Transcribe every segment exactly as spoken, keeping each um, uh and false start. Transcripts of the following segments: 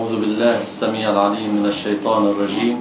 أعوذ بالله السميع العليم من الشيطان الرجيم.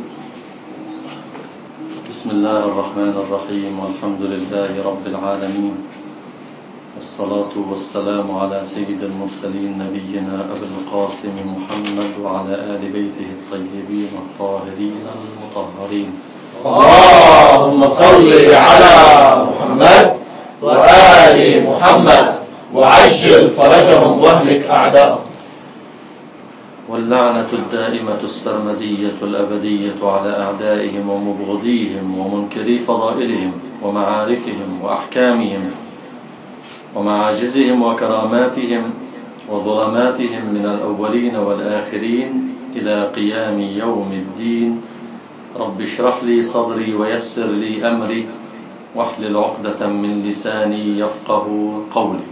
بسم الله الرحمن الرحيم، والحمد لله رب العالمين، والصلاة والسلام على سيد المرسلين نبينا أبي القاسم محمد وعلى آل بيته الطيبين الطاهرين المطهرين. اللهم صل على محمد وآل محمد وعجل فرجهم واهلك أعداءهم. واللعنة الدائمة السرمدية الأبدية على أعدائهم ومبغضيهم ومنكري فضائلهم ومعارفهم وأحكامهم ومعاجزهم وكراماتهم وظلماتهم من الأولين والآخرين إلى قيام يوم الدين. رب اشرح لي صدري ويسر لي أمري واحلل عقدة من لساني يفقه قولي.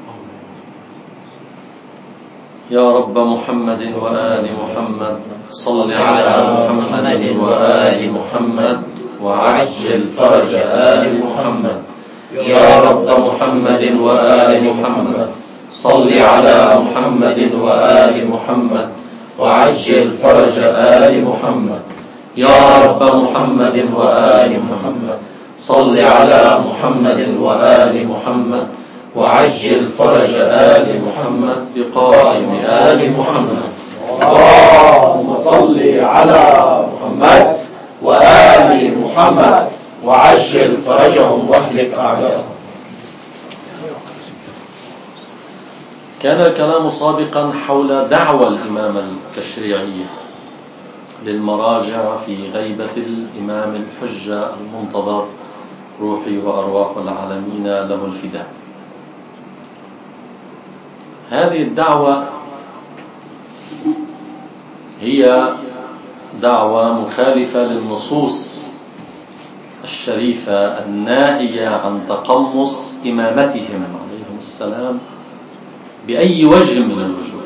يا رب محمد وآل محمد صل على محمد وآل محمد وعجل فرج آل محمد. يا رب محمد وآل محمد صل على محمد وآل محمد وعجل فرج آل محمد. يا رب محمد وآل محمد صل على محمد وآل محمد وعجل فرج آل محمد بقائم آل محمد. اللهم صل على محمد وآل محمد وعجل فرجهم واهلك أعداءهم. كان الكلام سابقا حول دعوى الإمامة التشريعية للمراجع في غيبة الإمام الحجة المنتظر روحي وأرواح العالمين له الفداء. هذه الدعوة هي دعوة مخالفة للنصوص الشريفة الناهية عن تقمص إمامتهم عليهم السلام بأي وجه من الوجوه.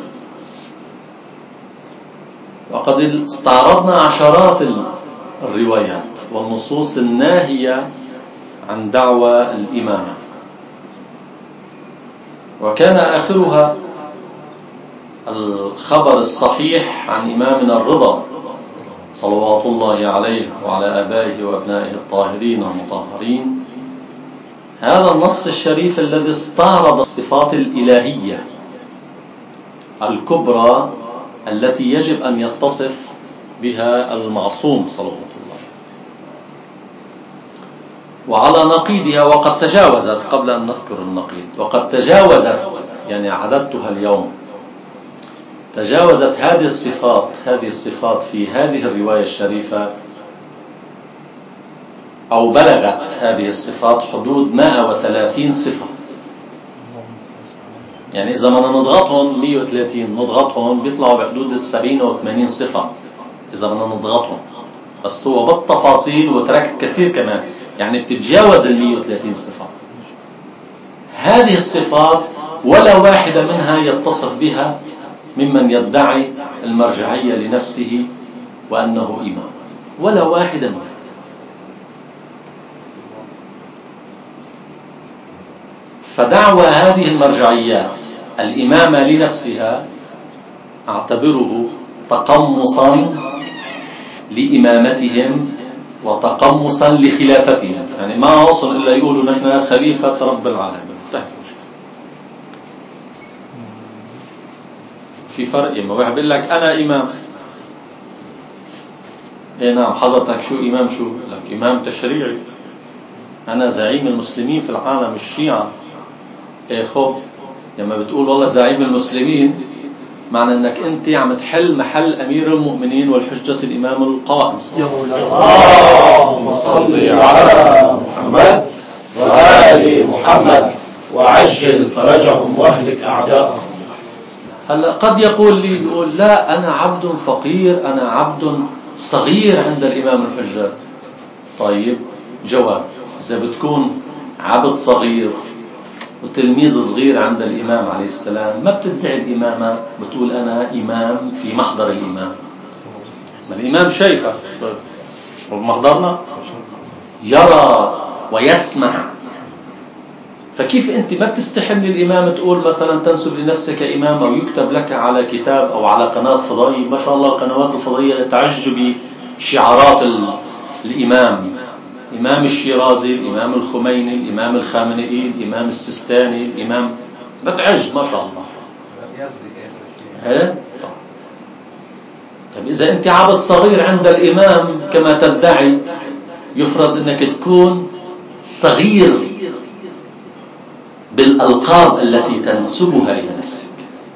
وقد استعرضنا عشرات الروايات والنصوص الناهية عن دعوى الإمامة، وكان آخرها الخبر الصحيح عن إمامنا الرضا صلوات الله عليه وعلى آبائه وأبنائه الطاهرين المطهرين. هذا النص الشريف الذي استعرض الصفات الإلهية الكبرى التي يجب أن يتصف بها المعصوم صلوات الله، وعلى نقيضها وقد تجاوزت، قبل أن نذكر النقيض، وقد تجاوزت يعني عددتها اليوم، تجاوزت هذه الصفات هذه الصفات في هذه الرواية الشريفة، أو بلغت هذه الصفات حدود مئة وثلاثين صفة. يعني إذا ما نضغطهم مئة وثلاثين نضغطهم بيطلعوا بحدود السبعين أو ثمانين صفة إذا بدنا نضغطهم، بس هو بالتفاصيل وتركت كثير كمان، يعني بتتجاوز ال مئة وثلاثين صفة. هذه الصفات ولا واحدة منها يتصف بها ممن يدعي المرجعية لنفسه وأنه إمام، ولا واحدة منها. فدعوى هذه المرجعيات الإمامة لنفسها أعتبره تقمصا لإمامتهم وتقمصا لخلافتهم. يعني ما وصل إلا يقولوا نحن خليفة رب العالمين. في فرق، ما واحد بيقول لك أنا إمام. إيه نعم حضرتك شو إمام؟ شو لك؟ إمام تشريعي، أنا زعيم المسلمين في العالم الشيعة. إيه خب لما بتقول والله زعيم المسلمين معنى أنك أنت عم تحل محل أمير المؤمنين والحجة الإمام القائم. اللهم صل على محمد وآل محمد وعجل فرجهم واهلك أعداءهم. هلا قد يقول لي يقول لا أنا عبد فقير، أنا عبد صغير عند الإمام الحجة. طيب جواب، إذا بتكون عبد صغير وتلميذ صغير عند الإمام عليه السلام ما بتدعي الإمامة، بتقول أنا إمام في محضر الإمام. ما الإمام شايفه مش بمحضرنا، يرى ويسمع. فكيف أنت ما بتستحي من الإمام تقول مثلا تنسب لنفسك إمام أو يكتب لك على كتاب أو على قناة فضائية؟ ما شاء الله القنوات الفضائية تعج بشعارات الإمام، الإمام الشيرازي، الإمام الخميني، الإمام الخامنئي، الإمام السيستاني، الإمام بتعج ما شاء الله. إيه؟ طيب إذا أنت عبد صغير عند الإمام كما تدعي، يفرض أنك تكون صغير بالألقاب التي تنسبها إلى نفسك،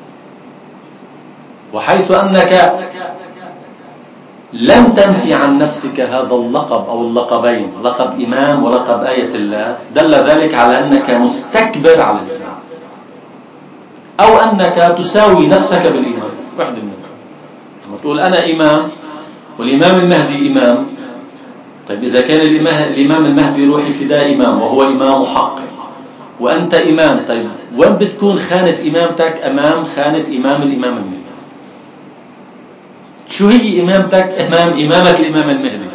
وحيث أنك لم تنفي عن نفسك هذا اللقب أو اللقبين، لقب إمام ولقب آية الله، دل ذلك على أنك مستكبر على الإمام أو أنك تساوي نفسك بالإمام. واحد منك لما تقول أنا إمام والإمام المهدي إمام، طيب إذا كان الإمام المهدي روحي فداء إمام وهو إمام حق وأنت إمام، طيب وين بتكون خانة إمامتك أمام خانة إمام الإمام المهدي؟ شو هي إمامتك أمام إمامك الإمام المهدي؟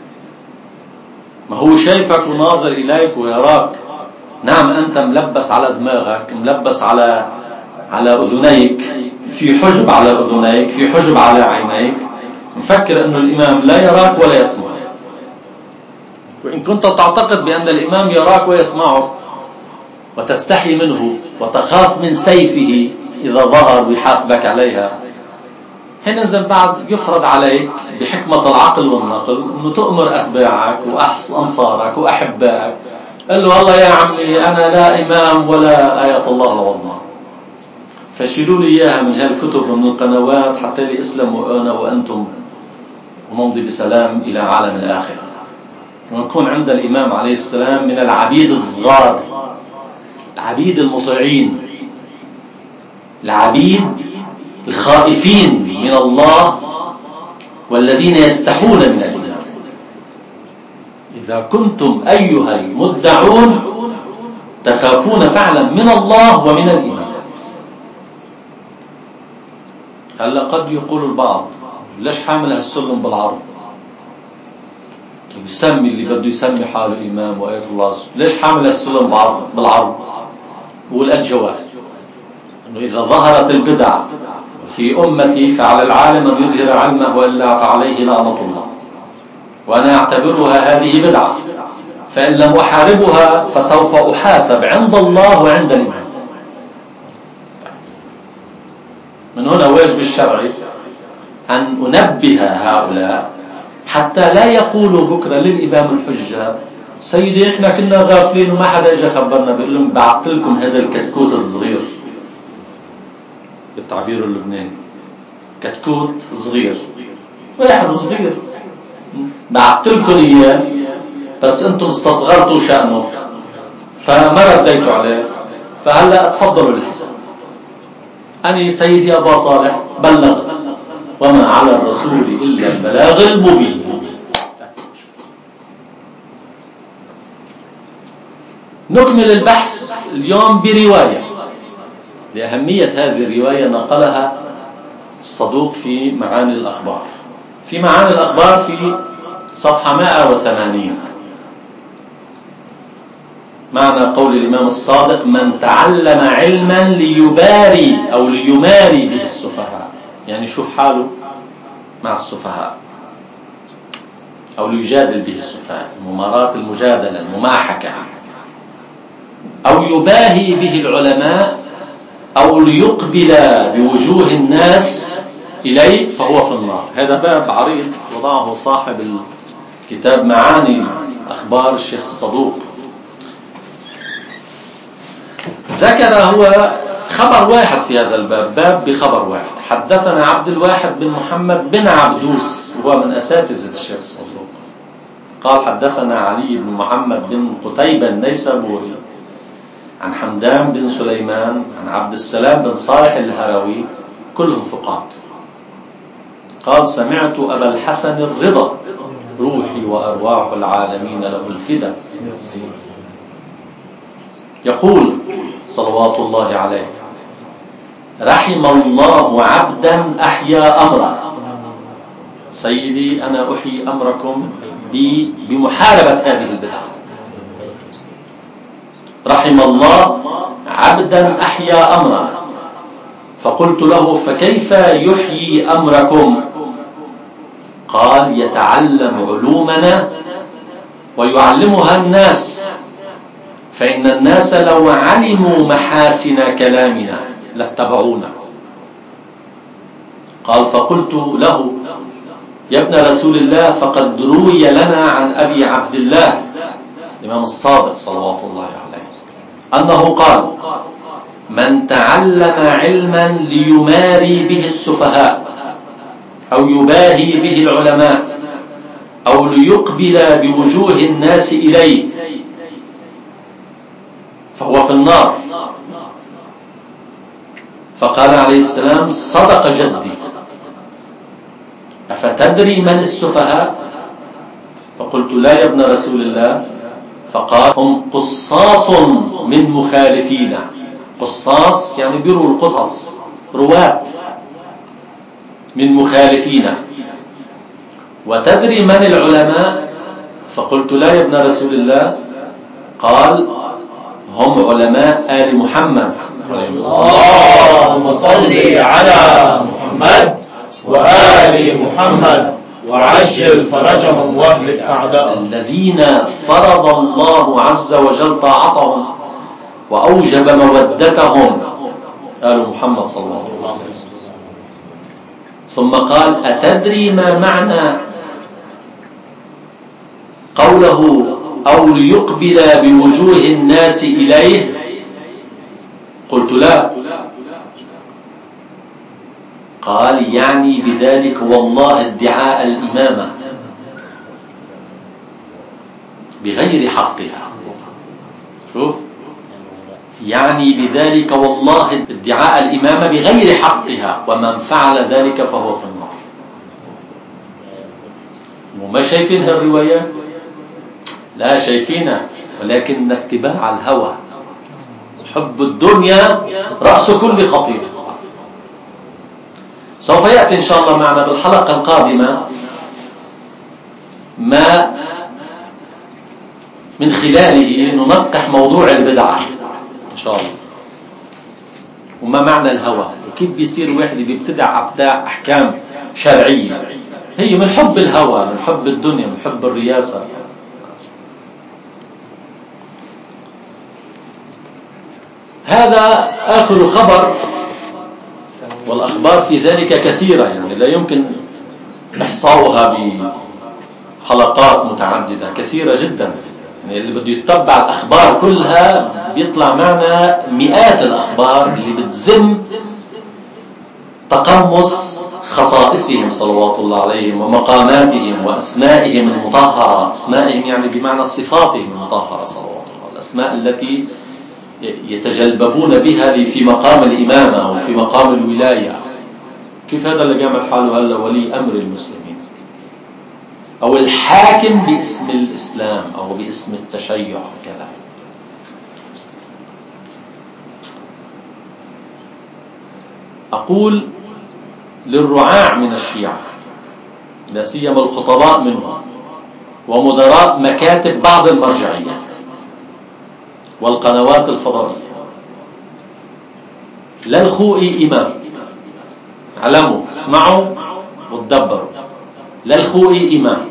ما هو شايفك وناظر إليك ويراك، نعم أنت ملبس على دماغك، ملبس على على أذنيك، في حجب على أذنيك، في حجب على عينيك، مفكر أنه الإمام لا يراك ولا يسمعك. وإن كنت تعتقد بأن الإمام يراك ويسمعك وتستحي منه وتخاف من سيفه إذا ظهر ويحاسبك عليها، حينئذ بعد يفرض عليك بحكمة العقل والنقل أنه تؤمر أتباعك وأنصارك وأحبائك، قال له والله يا عمي أنا لا إمام ولا آية الله العظمى، فشيلوا لي إياها من هالكتب ومن القنوات حتى لي أسلم وأنا وأنتم ونمضي بسلام إلى عالم الآخرة، ونكون عند الإمام عليه السلام من العبيد الصغار، العبيد المطيعين، العبيد الخائفين من الله والذين يستحون من الإمام. إذا كنتم أيها المدعون تخافون فعلا من الله ومن الإمام. هلا قد يقول البعض ليش حامل هالسلم بالعرض؟ يسمي اللي بده يسمي حاله إمام وآية الله، ليش حامل هالسلم بالعرض؟ والجواب أنه إذا ظهرت البدع في أمتي فعلى العالم أن يظهر علمه وإلا فعليه لعنة الله، وأنا أعتبرها هذه بدعة، فإن لم أحاربها فسوف أحاسب عند الله وعند الإمام. من هنا واجب الشرعي أن أنبه هؤلاء حتى لا يقولوا بكرة للإمام الحجة سيدي إحنا كنا غافلين وما حدا إجا خبرنا. بيقول لهم بعت لكم هذا الكتكوت الصغير بالتعبير اللبناني، كتكوت صغير، واحد صغير بعت لكم إياه بس أنتم استصغرتوا شأنه فما رديتوا عليه، فهلأ تفضلوا للحساب. أنا سيدي أبا صالح بلغ وما على الرسول إلا البلاغ المبين. نكمل البحث اليوم برواية لأهمية هذه الرواية نقلها الصدوق في معاني الأخبار. في معاني الأخبار في صفحة مئة وثمانين معنى قول الإمام الصادق: من تعلم علما ليباري أو ليماري به السفهاء، يعني شوف حاله مع السفهاء أو ليجادل به السفهاء، الممارات، المجادلة، المماحكة، أو يباهي به العلماء أو ليقبل بوجوه الناس إليه فهو في النار. هذا باب عريض وضعه صاحب الكتاب معاني أخبار الشيخ الصدوق. ذكر هو خبر واحد في هذا الباب، باب بخبر واحد. حدثنا عبد الواحد بن محمد بن عبدوس، هو من أساتذة الشيخ الصدوق، قال حدثنا علي بن محمد بن قتيبة النيسابوري عن حمدان بن سليمان عن عبد السلام بن صالح الهروي، كلهم ثقات. قال سمعت أبا الحسن الرضا روحي وأرواح العالمين له الفدا يقول صلوات الله عليه: رحم الله عبدا أحيا أمره. سيدي أنا أحيي أمركم بمحاربة هذه البدعة. رحم الله عبدا أحيا أمرا. فقلت له فكيف يحيي أمركم؟ قال يتعلم علومنا ويعلمها الناس، فإن الناس لو علموا محاسن كلامنا لاتبعونا. قال فقلت له يا ابن رسول الله فقد روي لنا عن أبي عبد الله الإمام الصادق صلوات الله عليه أنه قال من تعلم علما ليماري به السفهاء أو يباهي به العلماء أو ليقبل بوجوه الناس إليه فهو في النار. فقال عليه السلام صدق جدي، أفتدري من السفهاء؟ فقلت لا يا ابن رسول الله. فقال هم قصاص من مخالفين. قصاص يعني بيروا القصص، رواة من مخالفين. وتدري من العلماء؟ فقلت لا يا ابن رسول الله. قال هم علماء آل محمد. اللهم صل على محمد وآل محمد وعجل فرجهم واهلك أعداءهم الذين فرض الله عز وجل طاعتهم وأوجب مودتهم، آل محمد صلى الله عليه وسلم. ثم قال أتدري ما معنى قوله أو ليقبل بوجوه الناس إليه؟ قلت لا. قال يعني بذلك والله ادعاء الإمامة بغير حقها. شوف، يعني بذلك والله ادعاء الإمامة بغير حقها، ومن فعل ذلك فهو في النار. وما شايفين هالروايات؟ لا شايفينها، ولكن اتباع الهوى حب الدنيا رأس كل خطيئة. سوف يأتي إن شاء الله معنا بالحلقة القادمة ما من خلاله ننقح موضوع البدعة إن شاء الله، وما معنى الهوى، وكيف بيصير واحد بيبتدع أبداع أحكام شرعية هي من حب الهوى، من حب الدنيا، من حب الرياسة. هذا آخر خبر، والأخبار في ذلك كثيرة، يعني لا يمكن إحصاؤها بحلقات متعددة، كثيرة جدا. يعني اللي بده يتبع الأخبار كلها بيطلع معنا مئات الأخبار اللي بتزم تقمص خصائصهم صلوات الله عليهم ومقاماتهم وأسمائهم المطهرة. أسمائهم يعني بمعنى صفاتهم المطهرة صلوات الله، الأسماء التي يتجلببون بها في مقام الإمامة أو في مقام الولاية. كيف هذا اللي بيعمل حاله هلا ولي أمر المسلمين أو الحاكم باسم الإسلام أو باسم التشيع كذا؟ أقول للرعاع من الشيعة، لا سيما الخطباء منهم ومدراء مكاتب بعض المرجعيات والقنوات الفضائية، لا الخوئي إمام، علموا اسمعوا وتدبروا. لا الخوئي إمام،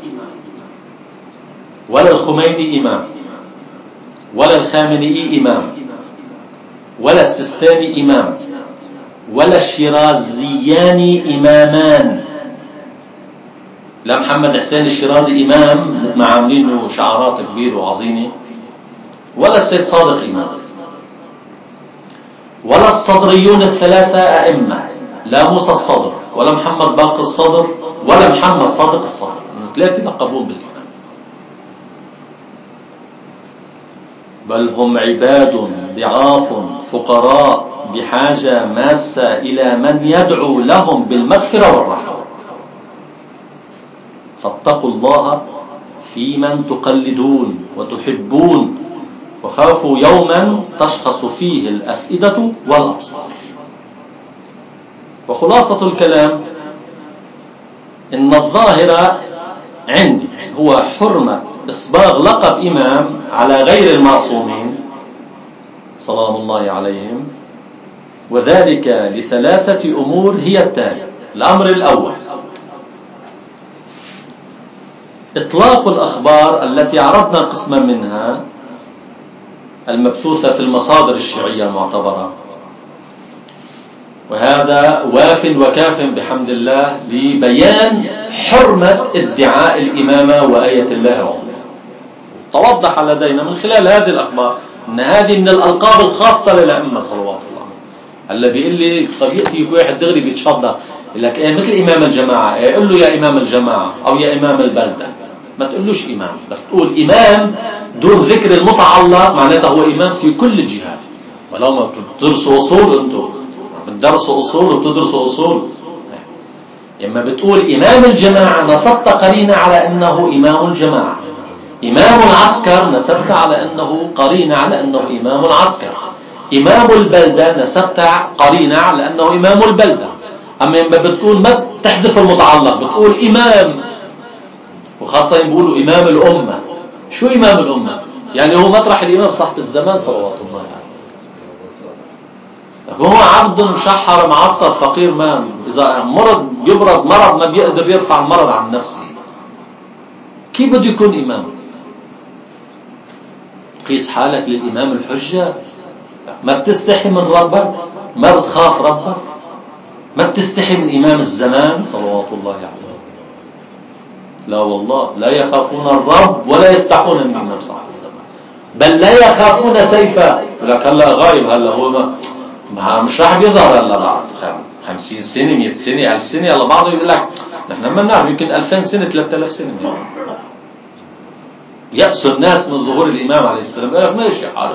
ولا الخميني إمام، ولا الخامنئي إمام، ولا السيستاني إمام، ولا الشيرازيان إمامان. لا محمد حسين الشيرازي إمام مثل ما عاملين له شعارات كبيرة وعظيمة، ولا السيد صادق إمام، ولا الصدريون الثلاثة أئمة، لا موسى الصدر ولا محمد باقر الصدر ولا محمد صادق الصدر، ثلاثة لقبون بالإمام. بل هم عباد ضعاف فقراء بحاجة ماسة إلى من يدعو لهم بالمغفرة والرحمة. فاتقوا الله في من تقلدون وتحبون، وخافوا يوما تشخص فيه الأفئدة والأبصار. وخلاصة الكلام إن الظاهر عندي هو حرمة إصباغ لقب إمام على غير المعصومين سلام الله عليهم، وذلك لثلاثة أمور هي التالية. الأمر الأول إطلاق الأخبار التي عرضنا قسما منها المبثوثة في المصادر الشيعية المعتبرة، وهذا واف وكاف بحمد الله لبيان حرمة ادعاء الإمامة وآية الله العظمى. توضح لدينا من خلال هذه الأخبار أن هذه من الألقاب الخاصة للأئمة صلوات الله. هلا بيقول لي طب يأتي واحد دغري بيتشضى يقول لك إيه مثل إمام الجماعة، إيه قل له يا إمام الجماعة أو يا إمام البلدة، ما تقولوش إمام، بس تقول إمام دون ذكر المتعلق، معناته هو إمام في كل الجهات. ولو ما بتدرسوا أصول أنتم بتدرسوا أصول وبتدرسوا أصول، لما بتقول إمام الجماعة نصبت قرينة على أنه إمام الجماعة، إمام العسكر نسبت على أنه قرينة على أنه إمام العسكر، إمام البلدة نسبت قرينة على أنه إمام البلدة. أما لما بتقول ما تحذف المتعلق بتقول إمام، وخاصة بيقولوا إمام الأمة. شو إمام الأمة؟ يعني هو مطرح الإمام صاحب الزمان صلوات الله عليه. هو عبد مشحر معطر فقير، ما إذا مرض يبرد مرض ما بيقدر يرفع المرض عن نفسه، كيف بده يكون إمام؟ قيس حالك للإمام الحجة. ما بتستحي من ربك؟ ما بتخاف ربك؟ ما بتستحي من إمام الزمان صلوات الله عليه؟ لا والله، لا يخافون الرب ولا يستحون من إمام صاحب الزمان، بل لا يخافون سيفا. ولك هلا غايب، هلا هو ما ما مش راح بيظهر هلا بعد خمسين سنة مئة سنة ألف سنة. هلا بعضه يقول لك نحن ما بنعرف، يمكن ألفين سنة ثلاثة آلاف سنة. يأس الناس من ظهور الإمام عليه السلام، يقول لك ماشي حالك.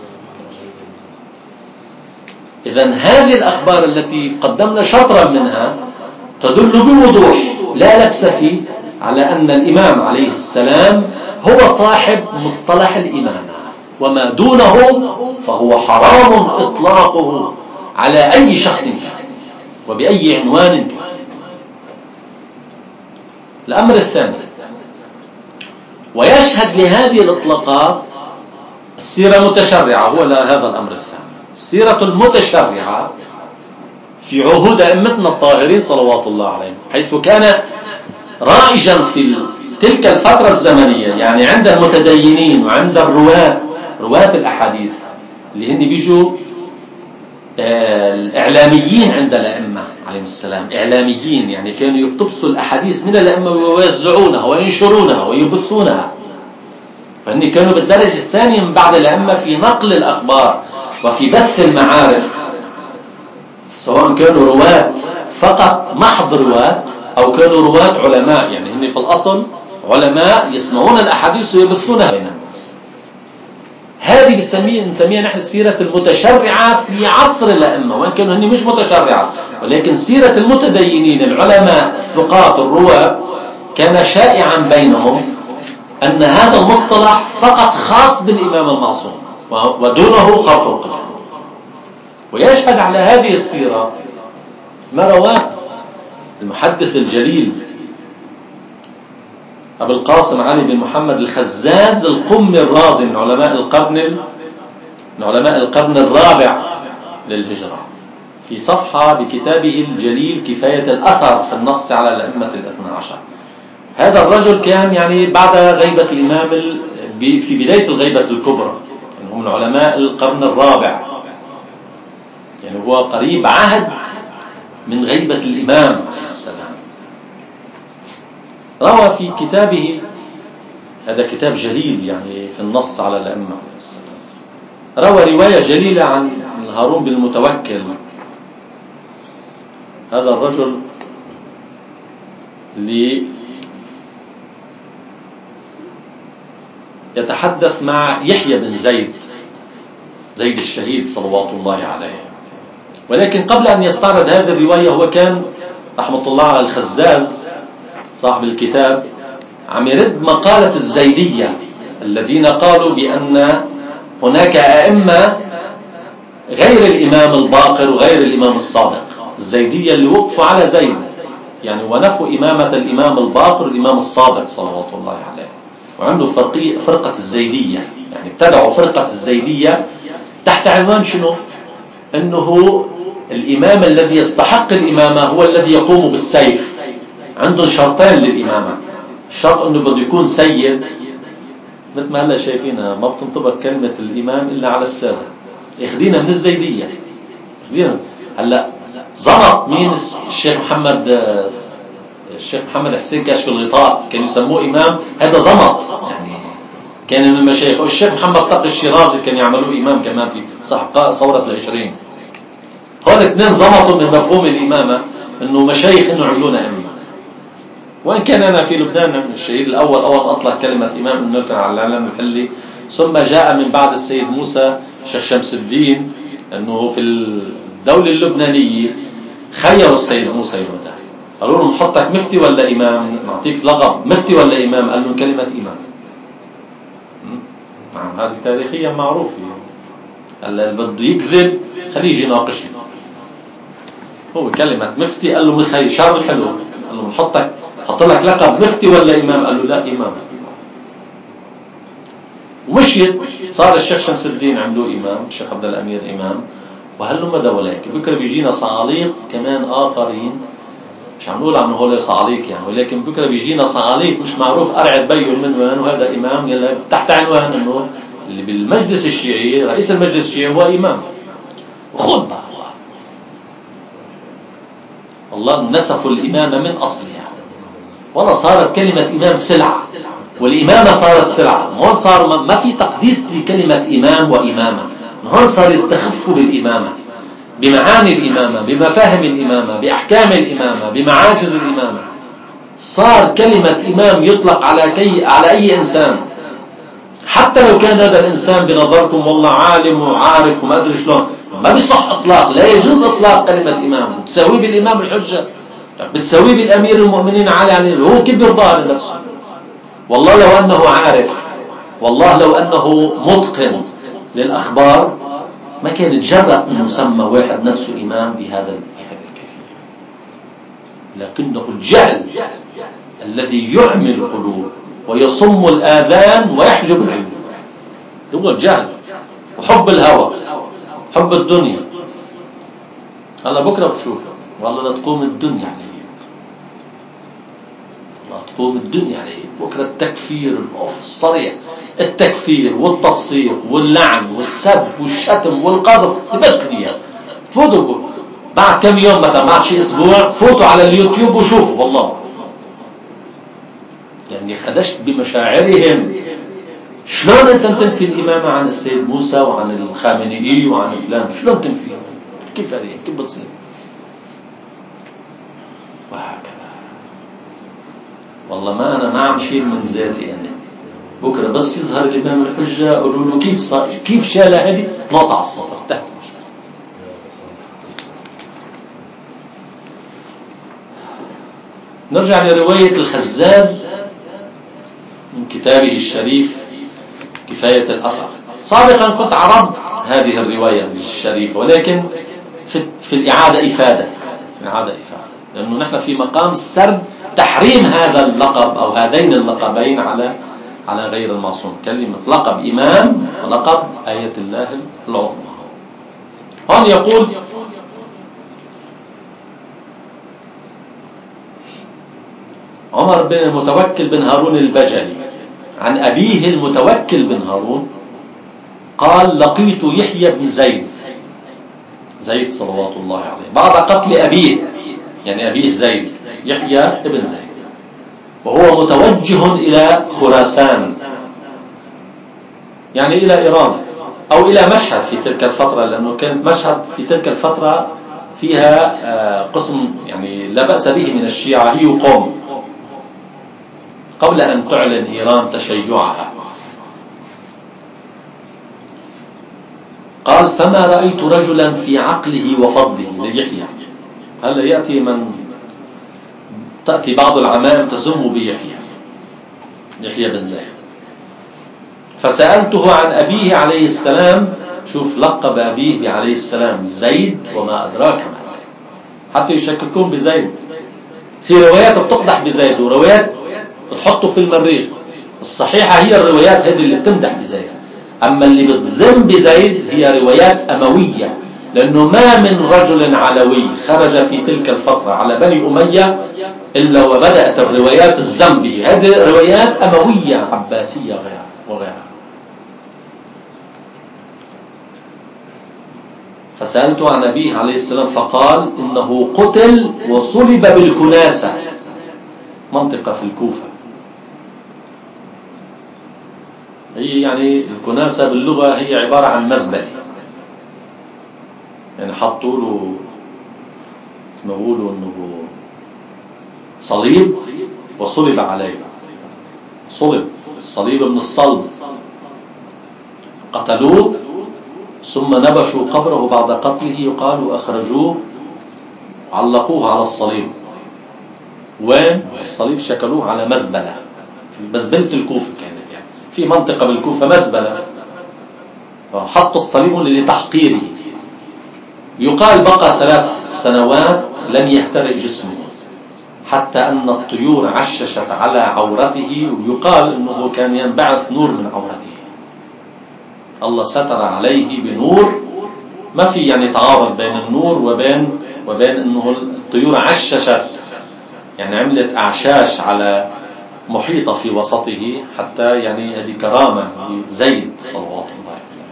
إذن هذه الأخبار التي قدمنا شطرا منها تدل بوضوح لا لبس فيه على أن الإمام عليه السلام هو صاحب مصطلح الإمامة، وما دونه فهو حرام إطلاقه على أي شخص وبأي عنوان كان. الأمر الثاني، ويشهد لهذه الإطلاقات السيرة المتشرعة. هو هذا الأمر الثاني، السيرة المتشرعة في عهود أئمتنا الطاهرين صلوات الله عليهم، حيث كان رائجا في تلك الفترة الزمنية، يعني عند المتدينين وعند الرواة، رواة الأحاديث اللي هن بيجوا الإعلاميين عند الأئمة عليهم السلام. إعلاميين يعني كانوا يقتبسوا الأحاديث من الأئمة ويوزعونها وينشرونها ويبثونها، فهن كانوا بالدرجة الثانية من بعد الأئمة في نقل الأخبار وفي بث المعارف، سواء كانوا رواة فقط محض رواة أو كانوا رواة علماء، يعني هن في الأصل علماء يسمعون الأحاديث ويبثونها بين الناس. هذه بنسميها نسميها نحن السيرة المتشرعة في عصر الأئمة، وإن كانوا هن مش متشرعة، ولكن سيرة المتدينين العلماء الثقات الرواة كان شائعا بينهم أن هذا المصطلح فقط خاص بالإمام المعصوم ودونه خرط القدم. ويشهد على هذه السيرة ما رواه المحدث الجليل أبو القاسم علي بن محمد الخزاز القمي الرازي من علماء القرن من علماء القرن الرابع للهجرة، في صفحة بكتابه الجليل كفاية الأثر في النص على الأئمة الاثنى عشر. هذا الرجل كان يعني بعد غيبة الإمام في بداية الغيبة الكبرى، يعني من علماء القرن الرابع، يعني هو قريب عهد من غيبة الإمام عليه السلام. روى في كتابه، هذا كتاب جليل يعني في النص على الأئمة عليه السلام، روى رواية جليلة عن هارون بن المتوكل. هذا الرجل اللي يتحدث مع يحيى بن زيد زيد الشهيد صلوات الله عليه. ولكن قبل أن يستعرض هذه الرواية هو كان رحمة الله على الخزاز صاحب الكتاب عم يرد مقالة الزيدية الذين قالوا بأن هناك أئمة غير الإمام الباقر وغير الإمام الصادق. الزيدية اللي وقفوا على زيد يعني ونفوا إمامة الإمام الباقر والإمام الصادق صلوات الله عليه، وعنده فرقة الزيدية، يعني ابتدعوا فرقة الزيدية تحت عنوان شنو؟ أنه الإمام الذي يستحق الإمامة هو الذي يقوم بالسيف. عندهم شرطين للإمامة، الشرط أنه بده يكون سيد، مثل ما هلا شايفينها ما بتنطبق كلمة الإمام إلا على السادة، اخذينا من الزيدية، اخذينا. هلا زمط مين؟ الشيخ محمد الشيخ محمد حسين كاشف الغطاء كانوا يسموه إمام، هذا زمط يعني كان من المشايخ. والشيخ محمد تقي الشيرازي كان يعملوه إمام كمان في صح ثورة العشرين. هون اثنين زمطوا من مفهوم الإمامة إنه مشايخ إنه عملونا إمام. وإن كان أنا في لبنان الشهيد الأول أول أطلق كلمة إمام إنه كان على العلم الحلي، ثم جاء من بعد السيد موسى الشيخ شمس الدين إنه في الدولة اللبنانية خيروا السيد موسى يومتها، قالوا له نحطك مفتي ولا إمام، نعطيك لقب مفتي ولا إمام، قال له كلمة إمام. نعم هذه تاريخيا معروفة. هلا اللي بده يكذب خليه يجي يناقشني. هو كلمة مفتي قال له مخي شر الحلو، قال له بنحطك حط لك لقب مفتي ولا إمام، قال له لا إمام. ومشيت صار الشيخ شمس الدين عملوه إمام، الشيخ عبد الأمير إمام، وهلو مدى ولاك. بكره بيجينا صعاليق كمان آخرين، مش عم نقول عنه هو صعاليق يعني، ولكن بكره بيجينا صعاليق مش معروف أرعد بيه من وين، وهذا إمام يلا تحت عنوان إنه اللي بالمجلس الشيعي رئيس المجلس الشيعي هو إمام. وخذ بقى والله نسفوا الإمامة من أصلها، ولا صارت كلمة إمام سلعة، والإمامة صارت سلعة. هون صار ما في تقديس لكلمة إمام وإمامة، هون صار يستخفوا بالإمامة، بمعاني الإمامة، بمفاهيم الإمامة، بأحكام الإمامة، بمعاجز الإمامة. صار كلمة إمام يطلق على كي على أي إنسان، حتى لو كان هذا الإنسان بنظركم والله عالم وعارف وما أدري شلون، ما بيصح إطلاق، لا يجوز إطلاق كلمة إمام. بتساويه بالإمام الحجة، بتساويه بالأمير المؤمنين علي عليه، هو كبر ظاهر لنفسه. والله لو أنه عارف، والله لو أنه متقن للأخبار ما كان يتجرأ أن يسمى واحد نفسه إمام بهذا الكيفية. لكنه الجهل الذي يعمي القلوب ويصم الآذان ويحجب العيون، هو الجهل وحب الهوى، حب الدنيا. هلا بكره بتشوف والله لا تقوم الدنيا عليه، لا تقوم الدنيا عليه بكره. التكفير الصريح، التكفير والتفسيق واللعن والسب والشتم والقذف يبكوا اياه. فوتوا بعد كم يوم مثلا، بعد شيء اسبوع، فوتوا على اليوتيوب وشوفوا والله يعني خدشت بمشاعرهم. شلون انت تنفي الامامه عن السيد موسى وعن الخامنئي وعن فلان؟ شلون تنفيها؟ كيف هذه كيف بتصير؟ وهكذا. والله ما انا ما عم شيل من ذاتي انا. بكره بس يظهر الامام الحجه قولوا له كيف صار كيف شالها هذه، نقطع على السطر تحت. نرجع لروايه الخزاز من كتابه الشريف كفاية الأثر. سابقا كنت عرضت هذه الرواية الشريفة، ولكن في, في الإعادة إفادة في الإعادة إفادة لأنه نحن في مقام سرد تحريم هذا اللقب أو هذين اللقبين على على غير المعصوم، كلمة لقب إمام ولقب آية الله العظمى. هون يقول عمر بن المتوكل بن هارون البجلي عن أبيه المتوكل بن هارون قال لقيت يحيى بن زيد زيد صلوات الله عليه بعد قتل أبيه، يعني أبيه زيد يحيى ابن زيد، وهو متوجه إلى خراسان يعني إلى إيران أو إلى مشهد في تلك الفترة، لأنه كانت مشهد في تلك الفترة فيها قسم يعني لا بأس به من الشيعة، هي قوم قبل أن تعلن إيران تشيعها. قال فما رأيت رجلا في عقله وفضله ليحيى. هل يأتي من تأتي بعض العمائم تسم بيحيى يحيى بن زيد، فسألته عن أبيه عليه السلام. شوف لقب أبيه عليه السلام زيد وما أدراك ما زيد، حتى يشككون بزيد. في روايات بتقدح بزيد وروايات بتحطه في المريخ. الصحيحة هي الروايات هذه اللي بتمدح بزيد. أما اللي بتذم بزيد هي روايات أموية، لأنه ما من رجل علوي خرج في تلك الفترة على بني أمية إلا وبدأت الروايات الذم به. هذه روايات أموية عباسية غيرها وغيرها. فسألت عن أبيه عليه السلام فقال إنه قتل وصلب بالكناسة، منطقة في الكوفة. هي يعني الكناسة باللغة هي عبارة عن مزبلة، يعني حطوا له ما بيقولوا إنه صليب وصلب عليه، صلب الصليب من الصلب، قتلوه ثم نبشوا قبره بعد قتله، يقال أخرجوه وعلقوه على الصليب، والصليب شكلوه على مزبلة في مزبلة الكوفة، كانت يعني في منطقة بالكوفة مزبلة، فحطوا الصليب لتحقيره. يقال بقى ثلاث سنوات لم يهترئ جسمه، حتى أن الطيور عششت على عورته، ويقال أنه كان ينبعث نور من عورته، الله ستر عليه بنور، ما في يعني تعارض بين النور وبين وبين أنه الطيور عششت، يعني عملت أعشاش على محيطة في وسطه، حتى يعني هذه كرامة زيد صلوات الله عليه.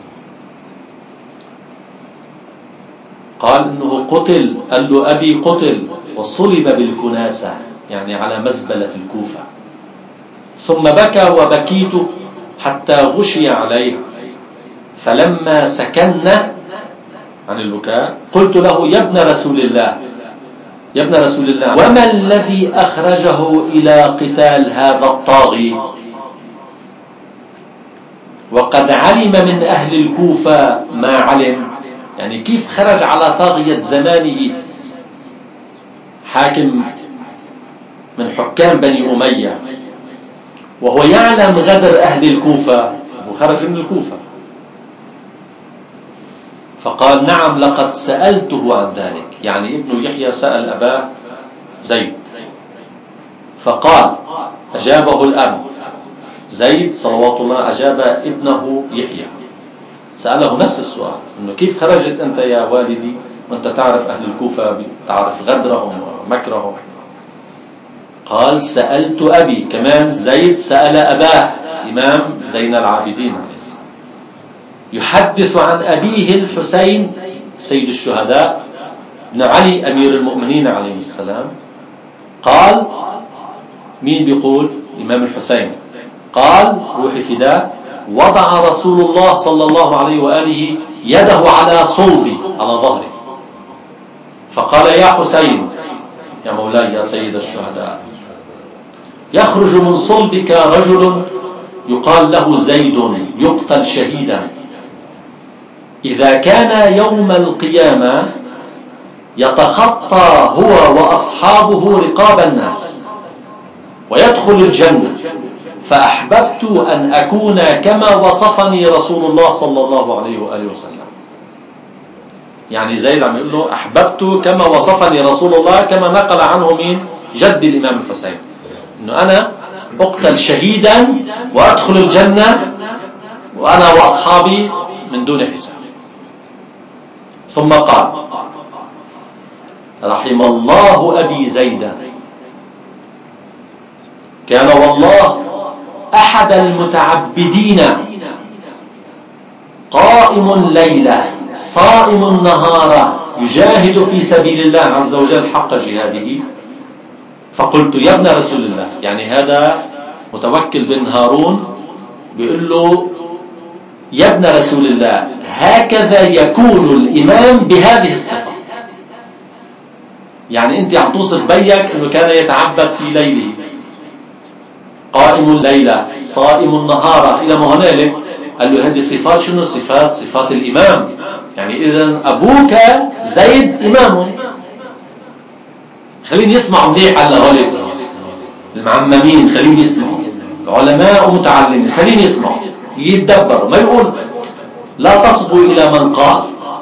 قال إنه قتل، قال له أبي قتل وصلب بالكناسة، يعني على مزبلة الكوفة. ثم بكى وبكيت حتى غشي عليه، فلما سكنا عن البكاء قلت له يا ابن رسول الله، يا ابن رسول الله، وما الذي أخرجه إلى قتال هذا الطاغي وقد علم من أهل الكوفة ما علم؟ يعني كيف خرج على طاغية زمانه، حاكم من حكام بني أمية، وهو يعلم غدر أهل الكوفة وخرج من الكوفة؟ فقال نعم لقد سألته عن ذلك، يعني ابن يحيى سأل أباه زيد، فقال أجابه الأب زيد صلوات الله، أجاب ابنه يحيى، سأله نفس السؤال، إنه كيف خرجت أنت يا والدي وأنت تعرف أهل الكوفة، تعرف غدرهم ومكرهم؟ قال سألت أبي، كمان زيد سأل أباه إمام زين العابدين عليه السلام، يحدث عن أبيه الحسين سيد الشهداء بن علي أمير المؤمنين عليه السلام. قال مين بيقول؟ الإمام الحسين. قال روحي فداء، وضع رسول الله صلى الله عليه وآله يده على صلبي على ظهري، فقال يا حسين يا مولاي يا سيد الشهداء، يخرج من صلبك رجل يقال له زيد يقتل شهيدا، إذا كان يوم القيامة يتخطى هو وأصحابه رقاب الناس ويدخل الجنة، فأحببت أن أكون كما وصفني رسول الله صلى الله عليه وآله وسلم. يعني زيد عم يقول له أحببت كما وصفني رسول الله، كما نقل عنه مين؟ جد الإمام الحسين، إنه أنا أقتل شهيدا وأدخل الجنة وأنا وأصحابي من دون حساب. ثم قال رحم الله أبي زيدا، كان والله أحد المتعبدين، قائم ليلة صائم نهارا، يجاهد في سبيل الله عز وجل حق جهاده. فقلت يا ابن رسول الله، يعني هذا متوكل بن هارون بيقول له يا ابن رسول الله، هكذا يكون الإمام بهذه الصفة، يعني أنت عم توصف بيك أنه كان يتعبد في ليله، قائم الليلة صائم النهار إلى ما هنالك. قال له هذه صفات شنو؟ صفات صفات الإمام، يعني إذن أبوك زيد إمام. خليني يسمعوا مليح على هؤلاء المعممين، خليني يسمعوا، العلماء ومتعلمين خليني يسمعوا يتدبروا، ما يقول لا تصغوا إلى من قال،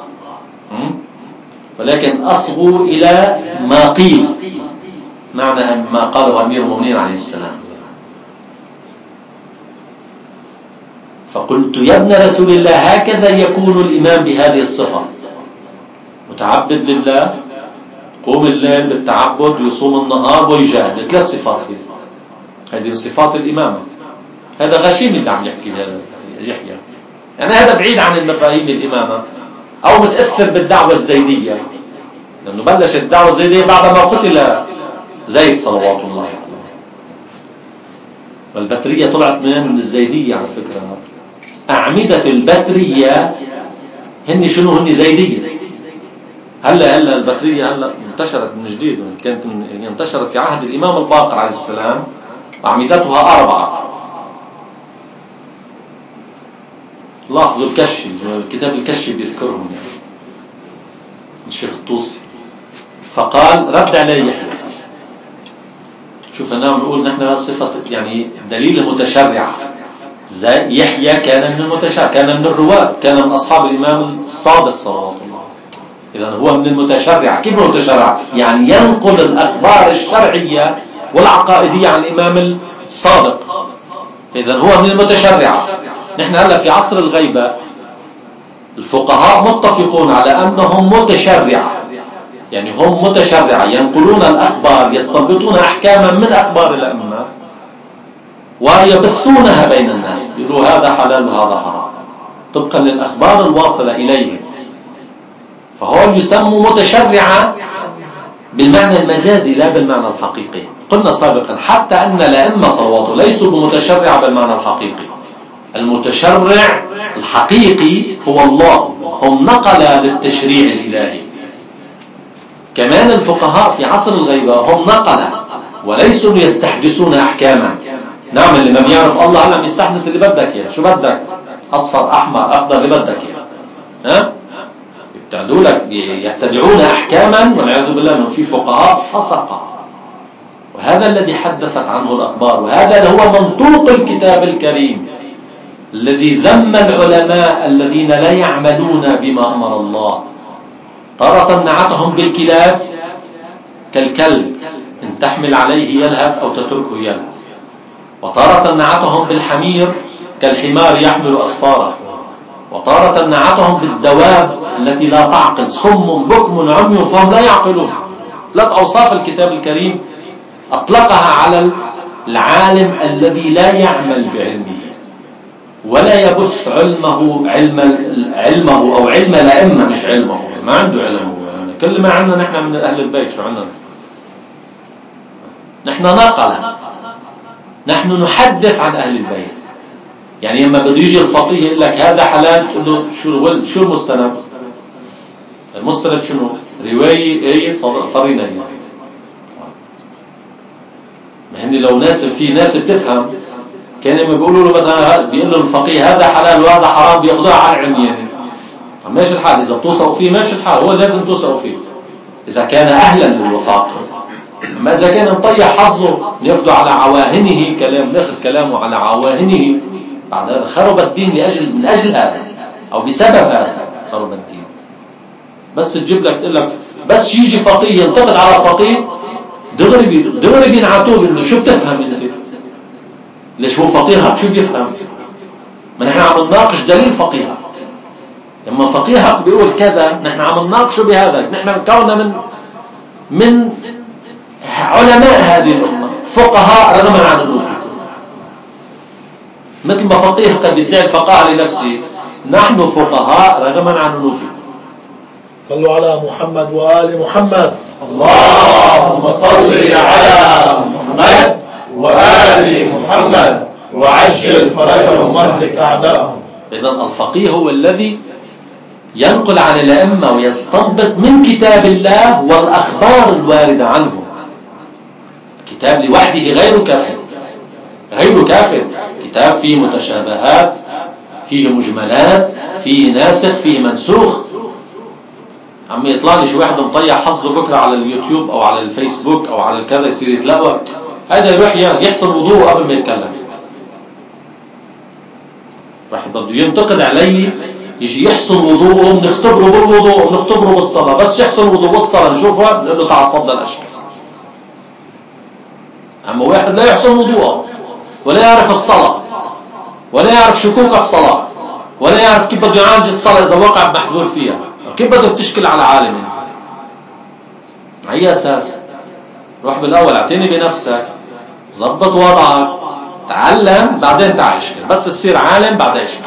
ولكن أصغوا إلى ما قيل، معنى ما قاله أمير المؤمنين عليه السلام. فقلت يا ابن رسول الله هكذا يكون الإمام بهذه الصفة، متعبد لله، قوم الليل بالتعبد ويصوم النهار ويجاهد، ثلاث صفات فيه. هذه صفات الإمامة. هذا غشيم اللي عم يحكي هذا يحيى، يعني هذا بعيد عن المفاهيم الإمامة، أو متأثر بالدعوة الزيدية، لأنه بلش الدعوة الزيدية بعدما قتل زيد صلوات الله عليه. والبترية طلعت من من الزيدية على فكرة. أعمدة البترية هن شنو؟ هن زيدية. هلا هلا البترية هلا انتشرت من جديد، كانت انتشرت في عهد الإمام الباقر عليه السلام، أعمدتها أربعة. لاحظوا الكشي، كتاب الكشي بيذكرهم يعني الشيخ الطوسي. فقال رد عليه يحيى. شوف أنا بنقول نحن صفة يعني دليل المتشرعة. زي يحيى كان من المتشرع، كان من الرواة، كان من أصحاب الإمام الصادق صلوات الله. إذا هو من المتشرع. كيف المتشرع؟ يعني ينقل الأخبار الشرعية والعقائدية عن الإمام الصادق. إذا هو من المتشرع. نحن هلا في عصر الغيبة الفقهاء متفقون على أنهم متشرعة، يعني هم متشرعة ينقلون الأخبار، يستنبطون أحكاما من أخبار الأئمة ويبثونها بين الناس، يقولوا هذا حلال وهذا حرام طبقا للأخبار الواصلة إليهم. فهو يسمى متشرعة بالمعنى المجازي لا بالمعنى الحقيقي. قلنا سابقا حتى أن الأئمة صلوات ليسوا بمتشرعة بالمعنى الحقيقي. المتشرع الحقيقي هو الله، هم نقل للتشريع الإلهي. كمان الفقهاء في عصر الغيبة هم نقل وليسوا يستحدثون أحكاما. نعم اللي ما بيعرف الله لم يستحدث اللي بدك اياه، شو بدك؟ أصفر أحمر أخضر اللي بدك اياه، ها؟ يبتعدوا لك يبتدعون أحكاما، والعياذ بالله أنه في فقهاء فسقة. وهذا الذي حدثت عنه الأخبار، وهذا هو منطوق الكتاب الكريم الذي ذم العلماء الذين لا يعملون بما أمر الله. تارة نعتهم بالكلاب كالكلب إن تحمل عليه يلهث أو تتركه يلهث، وتارة نعتهم بالحمير كالحمار يحمل أسفاره، وتارة نعتهم بالدواب التي لا تعقل، صم بكم عمي فهم لا يعقلون. ثلاث أوصاف الكتاب الكريم أطلقها على العالم الذي لا يعمل بعلمه ولا يبث علمه علم علمه أو علم الأئمة، مش علمه، ما عنده علمه. يعني كل ما عندنا نحن من أهل البيت شو عندنا؟ نحن ناقلة، نحن نحدث عن أهل البيت. يعني لما بده يجي الفقيه يقول لك هذا حلال، تقول له شو شو المستند؟ المستند شنو؟ رواية آية فرينا يعني. ما هن لو ناس في ناس بتفهم كان لما بيقولوا له مثلا بيقول له الفقيه هذا حلال وهذا حرام بياخذوها على العلم يعني. ماشي الحال، إذا بتوثقوا فيه ماشي الحال، هو لازم توثقوا فيه إذا كان أهلا للوثاق. أما إذا كان مطيح حظه ناخذه على عواهنه كلام، ناخذ كلامه على عواهنه، بعد هذا خرب الدين لأجل من أجل هذا أو بسبب هذا خرب الدين. بس تجيب لك تقول لك بس يجي فقيه ينتقد على فقيه دغري دغري بينعتوه انه شو بتفهم انت؟ ليش هو فقيهك شو بيفهم؟ ما نحن عم نناقش دليل فقيهك. لما فقيهك بيقول كذا نحن عم نناقشه بهذا. نحن كوننا من من علماء هذه الأمة فقهاء رغما عن أنوفكم، مثل ما فقيه قد يدعي الفقاهة لنفسه، نحن فقهاء رغما عن أنوفكم. صلوا على محمد وآل محمد. اللهم صل على محمد وآل محمد وعجل فرجهم واهلك أعداءهم. إذن الفقيه هو الذي ينقل عن الأئمة ويستنبط من كتاب الله والأخبار الواردة عنه. كتاب لوحده غير كافٍ، غير كافٍ. كتاب فيه متشابهات، فيه مجملات، فيه ناسخ، فيه منسوخ. عم يطلع لي شو واحد مطيع حظه بكره على اليوتيوب او على الفيسبوك او على الكذا يصير يتلاوى، هذا يروح يحصل وضوءه قبل ما يتكلم. واحد بده ينتقد علي يجي يحصل وضوءه، بنختبره بالوضوء بنختبره بالصلاه، بس يحصل وضوء بالصلاه نشوفها بنقول له تعال تفضل اشكال. اما واحد لا يحصل وضوءه ولا يعرف الصلاه ولا يعرف شكوك الصلاة، ولا يعرف كيف بده يعالج الصلاة إذا وقع بمحذور فيها، كيف بدك تشكل على عالم انت؟ على أي أساس؟ روح بالأول اعتني بنفسك، ضبط وضعك، تعلم، بعدين تعال اشكل. بس تصير عالم بعد اشكل.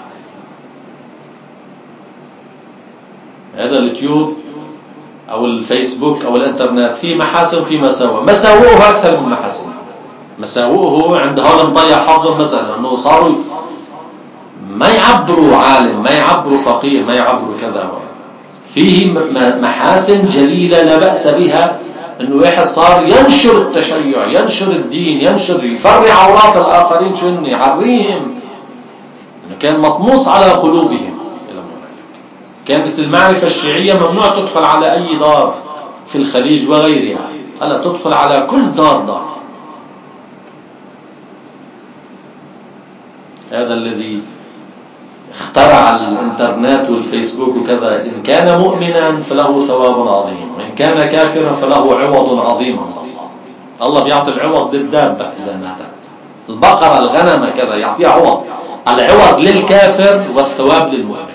هذا اليوتيوب أو الفيسبوك أو الانترنت فيه محاسن وفيه مساوئ. مساوئه أكثر من محاسن. مساوئه عند هذا مضيع حظهم مثلا أنه صاروا ما يعبروا عالم، ما يعبروا فقيه، ما يعبروا كذا. فيه محاسن جليلة لا بأس بها، أنه واحد صار ينشر التشيع، ينشر الدين، ينشر، يفرع عورات الآخرين، شو إنه يعريهم، أنه كان مطموس على قلوبهم. كانت المعرفة الشيعية ممنوع تدخل على أي دار في الخليج وغيرها، هلا تدخل على كل دار دار. هذا الذي اخترع الانترنت والفيسبوك وكذا، إن كان مؤمنا فله ثواب عظيم، وإن كان كافرا فله عوض عظيم عند الله. الله بيعطي العوض للدابة إذا ماتت، البقرة، الغنم كذا، يعطيها عوض. العوض للكافر والثواب للمؤمن.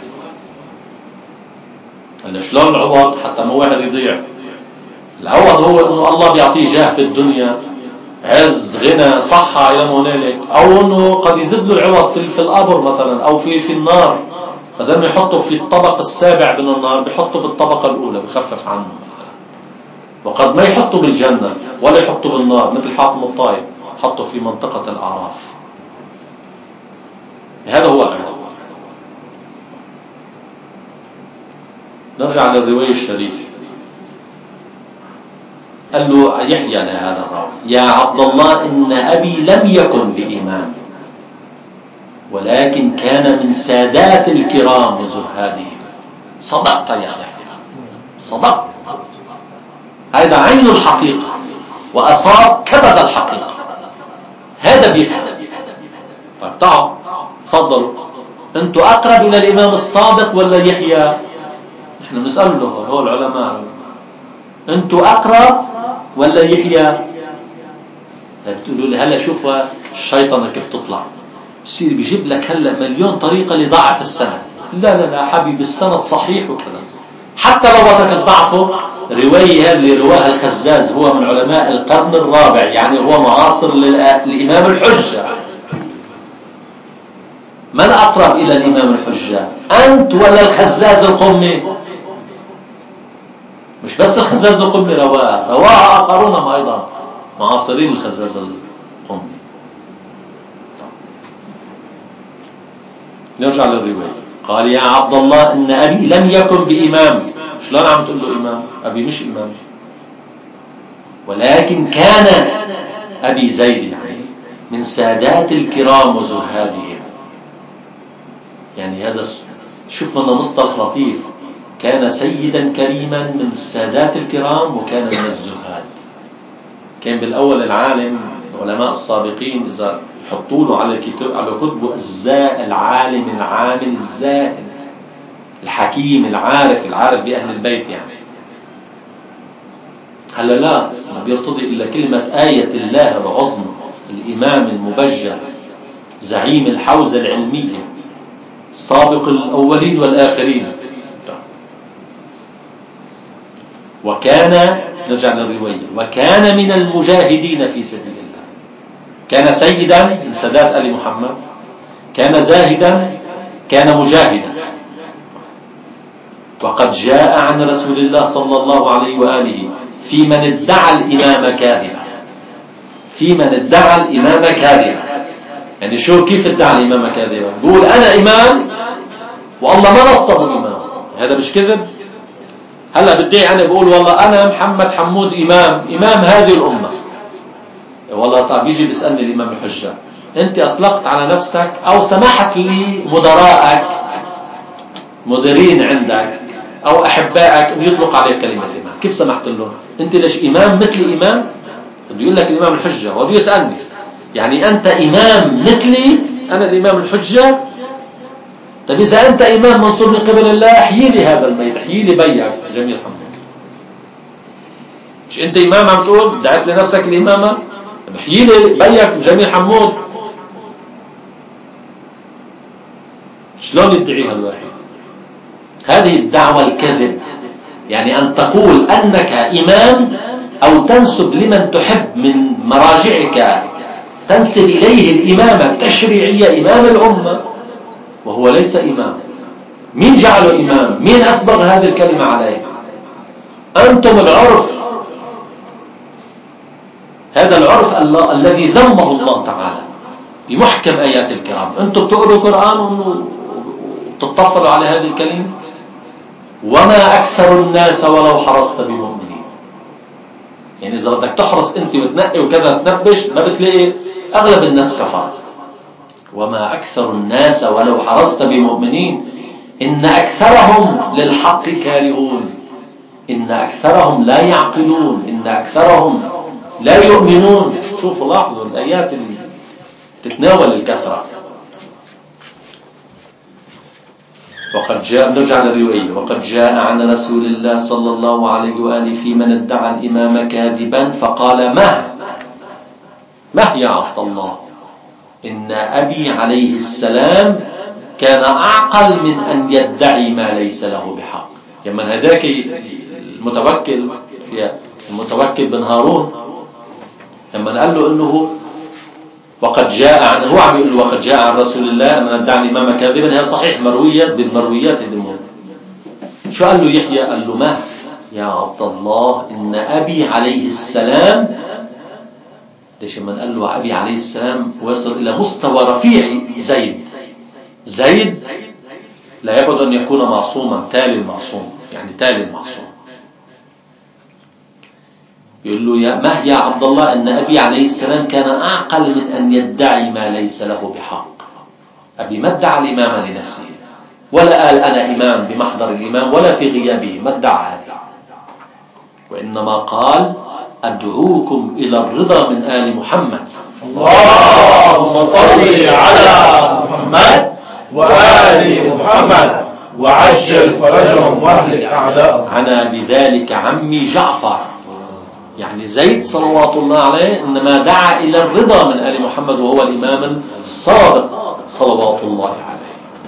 هلا شلون العوض حتى ما واحد يضيع؟ العوض هو انه الله بيعطيه جاه في الدنيا، عز، غنى، صحة الى ما هنالك، او انه قد يزيد له العوض في في القبر مثلا، او في في النار، بدل ما يحطه في الطبق السابع من النار بيحطه بالطبقة الاولى، بخفف عنه مثلا. وقد ما يحطه بالجنة ولا يحطه بالنار مثل حاتم الطائي، حطه في منطقة الاعراف. هذا هو العوض. نرجع للرواية الشريفة. قال له يحيى لهذا الراوي: يا عبد الله، إن أبي لم يكن بإمام، ولكن كان من سادات الكرام وزهادهم. صدقت يا يحيى، صدقت. هذا عين الحقيقة، وأصاب كبد الحقيقة. هذا بيفهم. طيب تعالوا تفضلوا، أنتوا أقرب إلى الإمام الصادق ولا يحيى؟ نحن بنسأل له هو العلماء، أنتوا أقرب ولا يحيى؟ بتقولوا لي هلا شوف الشيطان كيف تطلع، بصير بيجيب لك هلا مليون طريقة لضعف السند. لا لا لا حبيبي، السند صحيح وكذا. حتى لو بدك تضعفه، رواية اللي رواها الخزاز هو من علماء القرن الرابع، يعني هو معاصر للإمام الحجة. من أقرب إلى الإمام الحجة، أنت ولا الخزاز القمي؟ مش بس الخزاز القمي رواها، رواها آخرون أيضا معاصرين الخزاز القمي. نرجع للرواية. قال: يا عبد الله، إن أبي لم يكن بإمام. شلون عم تقول له إمام؟ أبي مش إمام، ولكن كان أبي زيد يعني من سادات الكرام وزهادهم. يعني هذا شوف لنا مصطلح لطيف، كان سيدا كريما من السادات الكرام، وكان من الزهاد. كان بالأول العالم، العلماء السابقين إذا يحطوا له على كتب على كتبه الزاهد، العالم العامل الزاهد الحكيم العارف، العارف بأهل البيت يعني. هلا لا ما بيرتضي إلا كلمة آية الله العظمى، الإمام المبجل، زعيم الحوزة العلمية، سابق الأولين والآخرين. وكان، نرجع للرواية، وكان من المجاهدين في سبيل الله. كان سيدا من سادات آل محمد، كان زاهدا، كان مجاهدا. وقد جاء عن رسول الله صلى الله عليه وآله في من ادعى الإمام كاذبا، في من ادعى الإمام كاذبا. يعني شو كيف ادعى الإمام كاذبا؟ بقول أنا إمام والله ما نصب الإمام، هذا مش كذب؟ هلا بدي أنا بقول والله أنا محمد حمود إمام، إمام هذه الأمة. والله طيب بيجي بيسألني الإمام الحجة: أنت أطلقت على نفسك أو سمحت لي مدراءك، مديرين عندك أو أحبائك أن يطلق عليك كلمة إمام، كيف سمحت لهم؟ أنت ليش إمام مثل إمام؟ بده يقول لك الإمام الحجة، وبده يسألني يعني أنت إمام مثلي أنا الإمام الحجة؟ طيب إذا أنت إمام منصور من قبل الله، احيي لي هذا الميت، احيي لي بيعك جميل حمود. مش أنت إمام عم تقول دعت لنفسك الإمامة؟ احيي لي بيعك جميل حمود. شلون يدعيها الواحد؟ هذه الدعوة الكذب، يعني أن تقول أنك إمام أو تنسب لمن تحب من مراجعك، تنسب إليه الإمامة التشريعية، إمام الأمة، وهو ليس إمام. مين جعله إمام؟ مين أسبغ هذه الكلمة عليه؟ أنتم العرف، هذا العرف الله الذي ذمه الله تعالى بمحكم آيات الكرام. أنتم بتقروا القرآن وتطفلوا على هذه الكلمة. وما أكثر الناس ولو حرصت بمؤمنين. يعني إذا بدك تحرص أنت وتنقي وكذا تنبش، ما بتلاقي أغلب الناس كفر. وما أكثر الناس ولو حرصت بمؤمنين إن أكثرهم للحق كارهون، إن أكثرهم لا يعقلون، إن أكثرهم لا يؤمنون. شوفوا لاحظوا الآيات اللي تتناول الكثرة. وقد جاء، نرجع للرواية، وقد جاء عن رسول الله صلى الله عليه وآله في من ادعى الإمام كاذبا فقال مه مه يا عبد الله، إن أبي عليه السلام كان أعقل من أن يدعي ما ليس له بحق. يمن هذاك المتوكل المتوكل بن هارون لما قال له إنه وقد جاء عن، هو عم يقول له وقد جاء عن رسول الله أن ادعى الإمام كاذبا، هي صحيح مرويات بالمرويات هدمون. شو قال له يحيى؟ قال له ما يا عبد الله إن أبي عليه السلام. ليش من قال له أبي عليه السلام وصل إلى مستوى رفيع زيد. زيد لا يبعد أن يكون معصوما، تالي المعصوم، يعني تالي المعصوم. يقول له يا ما يا عبد الله أن أبي عليه السلام كان أعقل من أن يدعي ما ليس له بحق. أبي ما ادعى الإمام لنفسه، ولا قال أنا إمام بمحضر الإمام ولا في غيابه، ما ادعى هذا، وإنما قال أدعوكم إلى الرضا من آل محمد. اللهم صل على محمد وآل محمد وعجل فرجهم واهلك أعداءهم. عنا بذلك عمي جعفر، يعني زيد صلوات الله عليه إنما دعا إلى الرضا من آل محمد وهو الإمام الصادق صلوات الله عليه.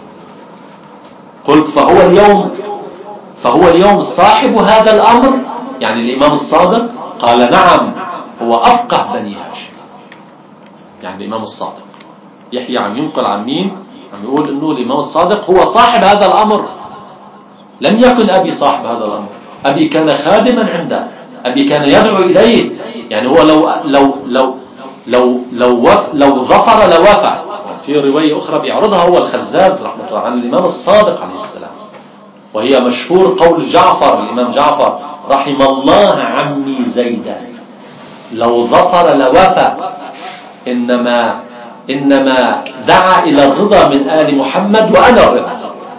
قلت فهو اليوم فهو اليوم صاحب هذا الأمر، يعني الإمام الصادق. قال نعم، هو أفقه بني هاشم، يعني الإمام الصادق. يحيى عم ينقل عن مين؟ عم يقول إنه الإمام الصادق هو صاحب هذا الأمر. لم يكن أبي صاحب هذا الأمر، أبي كان خادما عنده، أبي كان يدعو إليه. يعني هو لو لو لو لو لو, وف لو ظفر لوفى. في رواية أخرى بيعرضها هو الخزاز رحمه الله عن الإمام الصادق عليه السلام، وهي مشهور قول جعفر، الإمام جعفر رحم الله عمي زيدا لو ظفر لوفى، إنما إنما دعا إلى الرضا من آل محمد وأنا الرضا.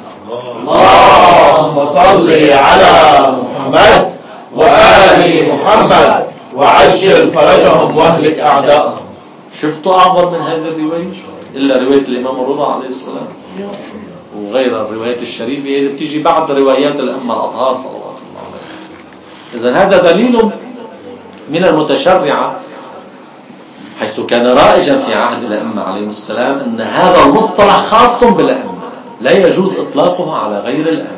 اللهم صل على محمد وآل محمد وعجل فرجهم واهلك أعداءهم. شفتوا أعظم من هذه الرواية إلا رواية الإمام الرضا عليه السلام، وغير الروايات الشريفة اللي بتيجي بعد روايات الأمة الأطهار صلوات الله عليه. إذن هذا دليل من المتشرعة حيث كان رائجا في عهد الأمة عليهم السلام أن هذا المصطلح خاص بالأمة، لا يجوز إطلاقه على غير الأمة.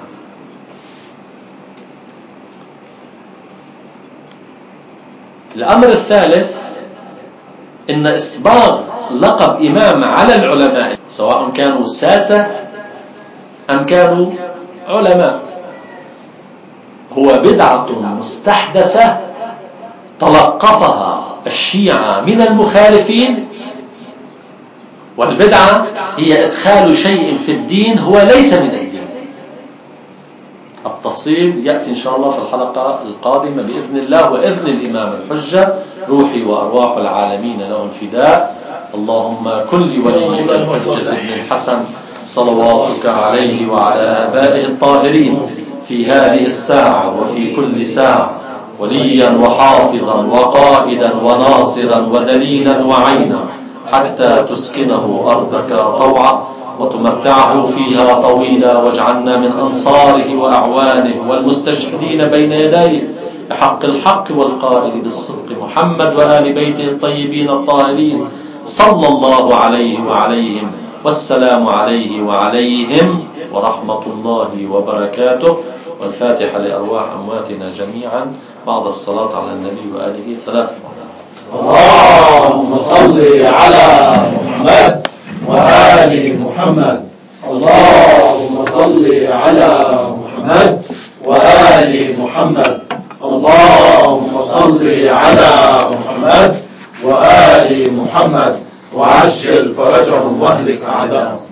الأمر الثالث إن إصباغ لقب إمام على العلماء سواء كانوا ساسة أم كانوا علماء هو بدعة مستحدثة تلقفها الشيعة من المخالفين. والبدعة هي إدخال شيء في الدين هو ليس من الدين. التفصيل يأتي إن شاء الله في الحلقة القادمة بإذن الله وإذن الإمام الحجة روحي وأرواح العالمين له الفداء. اللهم كل ولي الحجة ابن الحسن صلواتك عليه وعلى آبائه الطاهرين في هذه الساعة وفي كل ساعة وليا وحافظا وقائدا وناصرا ودليلا وعينا حتى تسكنه أرضك طوعا وتمتعه فيها طويلا، واجعلنا من أنصاره وأعوانه والمستشهدين بين يديه بحق الحق والقائل بالصدق محمد وآل بيته الطيبين الطاهرين صلى الله عليه وعليهم والسلام عليه وعليهم ورحمة الله وبركاته. والفاتحة لأرواح أمواتنا جميعا بعد الصلاة على النبي وآله ثلاث مرات. اللهم صل على محمد وآل محمد. اللهم صل على محمد وآل محمد. اللهم صل على محمد وآل محمد وعجل فرجهم واهلك أعداءهم.